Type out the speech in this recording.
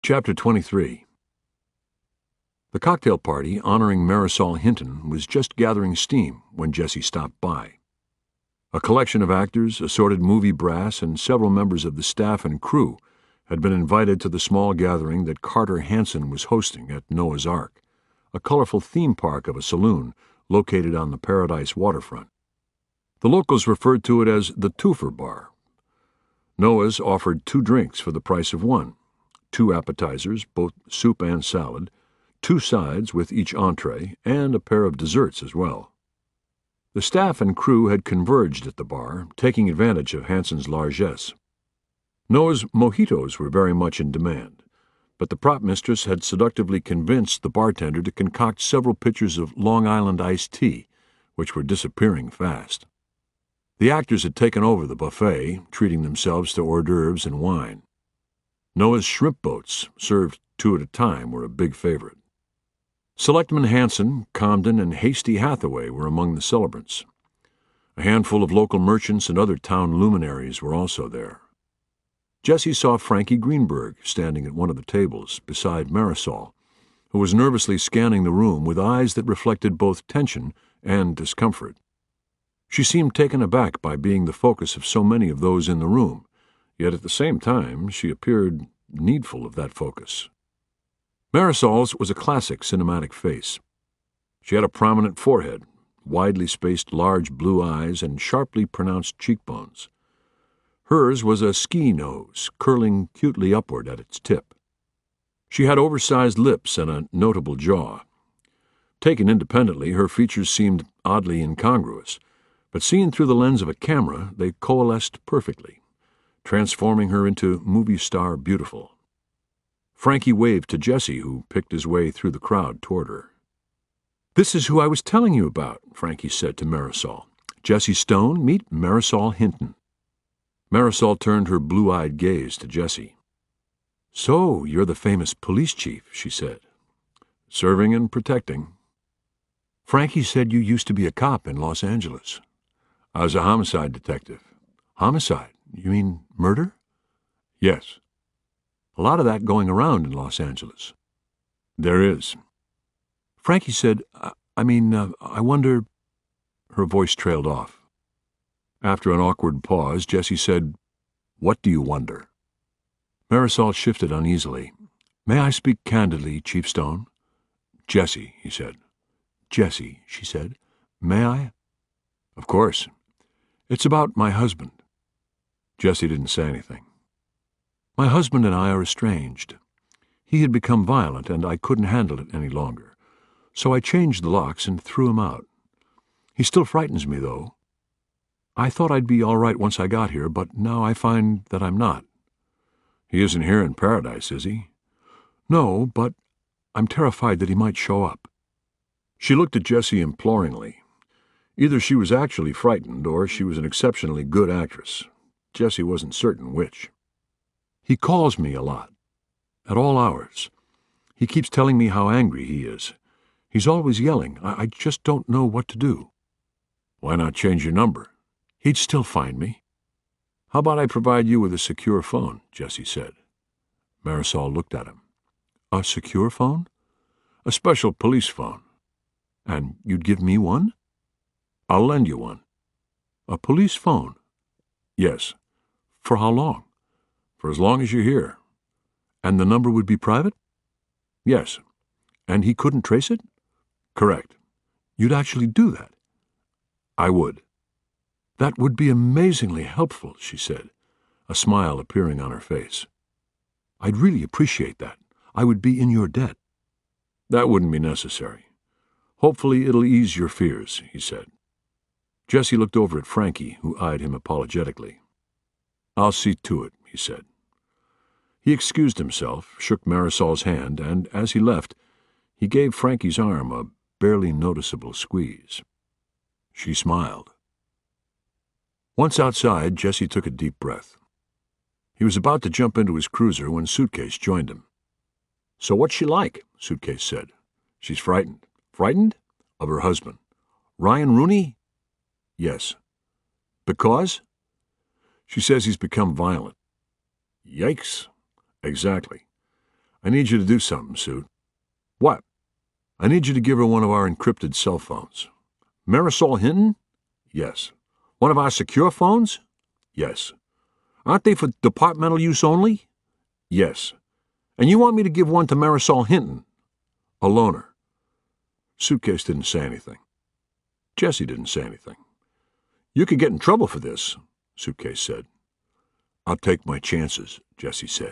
Chapter 23. The cocktail party honoring Marisol Hinton was just gathering steam when Jessie stopped by. A collection of actors, assorted movie brass, and several members of the staff and crew had been invited to the small gathering that Carter Hansen was hosting at Noah's Ark, a colorful theme park of a saloon located on the Paradise waterfront. The locals referred to it as the Twofer Bar. Noah's offered 2 drinks for the price of 1, 2 appetizers, both soup and salad, 2 sides with each entree, and a pair of desserts as well. The staff and crew had converged at the bar, taking advantage of Hansen's largesse. Noah's mojitos were very much in demand, but the prop mistress had seductively convinced the bartender to concoct several pitchers of Long Island iced tea, which were disappearing fast. The actors had taken over the buffet, treating themselves to hors d'oeuvres and wine. Noah's shrimp boats, served 2 at a time, were a big favorite. Selectman Hansen, Comden, and Hasty Hathaway were among the celebrants. A handful of local merchants and other town luminaries were also there. Jessie saw Frankie Greenberg standing at one of the tables beside Marisol, who was nervously scanning the room with eyes that reflected both tension and discomfort. She seemed taken aback by being the focus of so many of those in the room, yet at the same time she appeared needful of that focus. Marisol's was a classic cinematic face. She had a prominent forehead, widely spaced large blue eyes, and sharply pronounced cheekbones. Hers was a ski nose, curling cutely upward at its tip. She had oversized lips and a notable jaw. Taken independently, her features seemed oddly incongruous, but seen through the lens of a camera, they coalesced perfectly, transforming her into movie star beautiful. Frankie waved to Jessie, who picked his way through the crowd toward her. "This is who I was telling you about," Frankie said to Marisol. "Jessie Stone, meet Marisol Hinton." Marisol turned her blue-eyed gaze to Jessie. "So, you're the famous police chief," she said. "Serving and protecting." "Frankie said you used to be a cop in Los Angeles." "I was a homicide detective." "Homicide? You mean murder?" "Yes." "A lot of that going around in Los Angeles." "There is." Frankie said, I wonder—" Her voice trailed off. After an awkward pause, Jessie said, "What do you wonder?" Marisol shifted uneasily. "May I speak candidly, Chief Stone?" "Jessie," he said. "Jessie," she said. "May I?" "Of course." "It's about my husband." Jessie didn't say anything. "My husband and I are estranged. He had become violent, and I couldn't handle it any longer. So I changed the locks and threw him out. He still frightens me, though. I thought I'd be all right once I got here, but now I find that I'm not." "He isn't here in Paradise, is he?" "No, but I'm terrified that he might show up." She looked at Jessie imploringly. Either she was actually frightened, or she was an exceptionally good actress. Jessie wasn't certain which. "He calls me a lot. At all hours. He keeps telling me how angry he is. He's always yelling. I just don't know what to do." "Why not change your number?" "He'd still find me." "How about I provide you with a secure phone?" Jessie said. Marisol looked at him. "A secure phone?" "A special police phone." "And you'd give me one?" "I'll lend you one." "A police phone?" "Yes." "For how long?" "For as long as you're here." "And the number would be private?" "Yes." "And he couldn't trace it?" "Correct." "You'd actually do that?" "I would." "That would be amazingly helpful," she said, a smile appearing on her face. "I'd really appreciate that. I would be in your debt." "That wouldn't be necessary. Hopefully it'll ease your fears," he said. Jessie looked over at Frankie, who eyed him apologetically. "I'll see to it," he said. He excused himself, shook Marisol's hand, and as he left, he gave Frankie's arm a barely noticeable squeeze. She smiled. Once outside, Jessie took a deep breath. He was about to jump into his cruiser when Suitcase joined him. "So what's she like?" Suitcase said. "She's frightened." "Frightened?" "Of her husband." "Ryan Rooney?" "Yes." "Because?" "She says he's become violent." "Yikes." "Exactly. I need you to do something, Suit. What? I need you to give her one of our encrypted cell phones. Marisol Hinton? Yes. One of our secure phones? Yes. Aren't they for departmental use only? Yes. And you want me to give one to Marisol Hinton? A loaner. Suitcase didn't say anything. Jessie didn't say anything. You could get in trouble for this, Suitcase said. I'll take my chances, Jessie said.